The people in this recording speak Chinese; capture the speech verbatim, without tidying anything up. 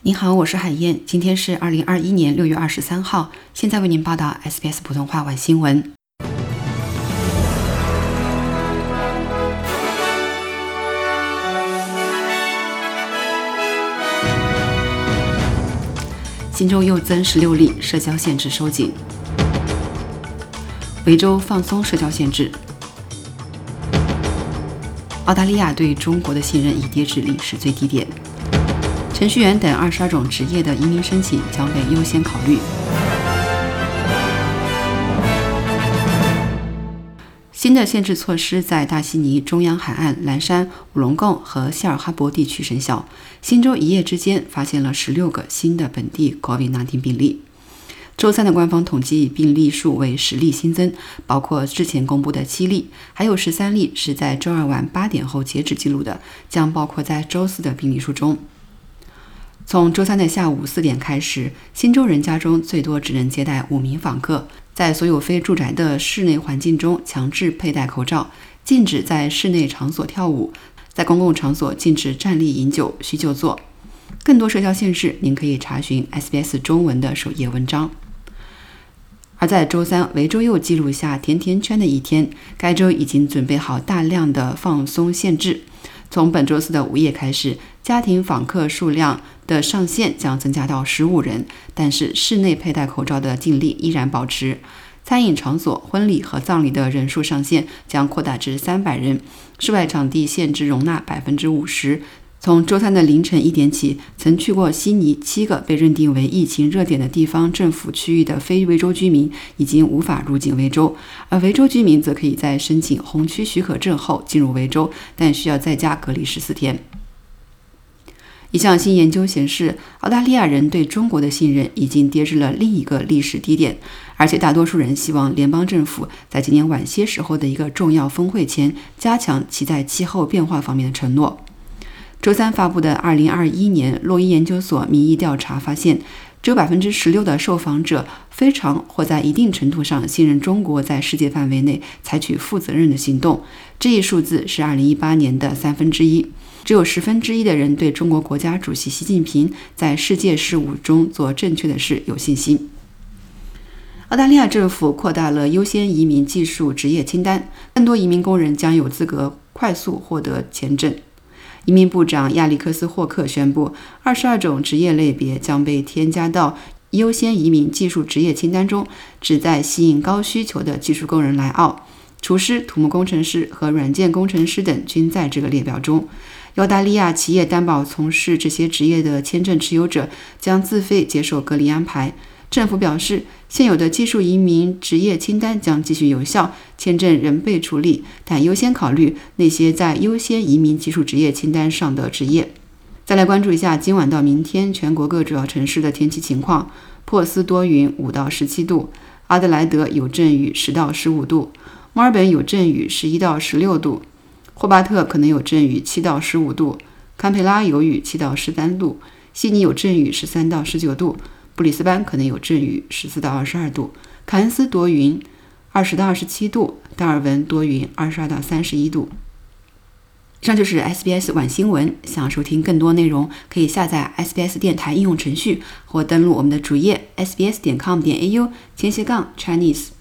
您好，我是海燕，今天是二零二一年六月二十三号，现在为您报道 S B S 普通话晚新闻。新州又增十六例，社交限制收紧。维州放松社交限制。澳大利亚对中国的信任已跌至历史最低点。程序员等二十二种职业的移民申请将被优先考虑。新的限制措施在大悉尼、中央海岸、蓝山、乌龙贡和希尔哈伯地区生效。新州一夜之间发现了十六个新的本地 COVID 十九 病例。周三的官方统计病例数为十例新增，包括之前公布的七例，还有十三例是在周二晚八点后截止记录的，将包括在周四的病例数中。从周三的下午四点开始，新州人家中最多只能接待五名访客，在所有非住宅的室内环境中强制佩戴口罩，禁止在室内场所跳舞，在公共场所禁止站立饮酒、酗酒坐。更多社交限制，您可以查询 S B S 中文的首页文章。而在周三，维州又记录下甜甜圈的一天，该州已经准备好大量的放松限制。从本周四的午夜开始，家庭访客数量的上限将增加到十五人，但是室内佩戴口罩的禁令依然保持。餐饮场所、婚礼和葬礼的人数上限将扩大至三百人，室外场地限制容纳 百分之五十。从周三的凌晨一点起，曾去过悉尼七个被认定为疫情热点的地方政府区域的非维州居民已经无法入境维州，而维州居民则可以在申请红区许可证后进入维州，但需要在家隔离十四天。一项新研究显示，澳大利亚人对中国的信任已经跌至了另一个历史低点，而且大多数人希望联邦政府在今年晚些时候的一个重要峰会前加强其在气候变化方面的承诺。周三发布的二零二一年洛伊研究所民意调查发现，只有 百分之十六 的受访者非常或在一定程度上信任中国在世界范围内采取负责任的行动，这一数字是二零一八年的三分之一。只有十分之一的人对中国国家主席习近平在世界事务中做正确的事有信心。澳大利亚政府扩大了优先移民技术职业清单，更多移民工人将有资格快速获得签证。移民部长亚历克斯·霍克宣布，二十二种职业类别将被添加到优先移民技术职业清单中，旨在吸引高需求的技术工人来澳。厨师、土木工程师和软件工程师等均在这个列表中。澳大利亚企业担保从事这些职业的签证持有者将自费接受隔离安排。政府表示，现有的技术移民职业清单将继续有效，签证仍被处理，但优先考虑那些在优先移民技术职业清单上的职业。再来关注一下今晚到明天全国各主要城市的天气情况。珀斯多云五到十七度，阿德莱德有阵雨十到十五度，墨尔本有阵雨十一到十六度，霍巴特可能有阵雨七到十五度，堪培拉有雨七到十三度，悉尼有阵雨十三到十九度，布里斯班可能有阵雨十四到二十二度，凯恩斯多云二十到二十七度，达尔文多云二十二到三十一度。以上就是 S B S 晚新闻。想收听更多内容，可以下载 S B S 电台应用程序或登录我们的主页 S B S 点 com 点 A U 前斜杠 Chinese。